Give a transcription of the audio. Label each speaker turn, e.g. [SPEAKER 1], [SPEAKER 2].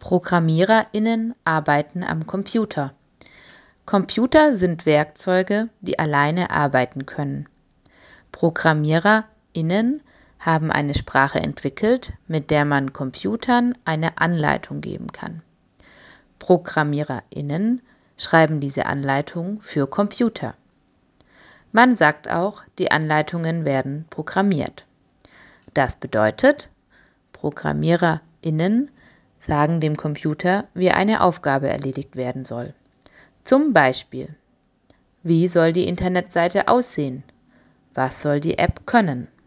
[SPEAKER 1] ProgrammiererInnen arbeiten am Computer. Computer sind Werkzeuge, die alleine arbeiten können. ProgrammiererInnen haben eine Sprache entwickelt, mit der man Computern eine Anleitung geben kann. ProgrammiererInnen schreiben diese Anleitung für Computer. Man sagt auch, die Anleitungen werden programmiert. Das bedeutet, ProgrammiererInnen sagen dem Computer, wie eine Aufgabe erledigt werden soll. Zum Beispiel: Wie soll die Internetseite aussehen? Was soll die App können?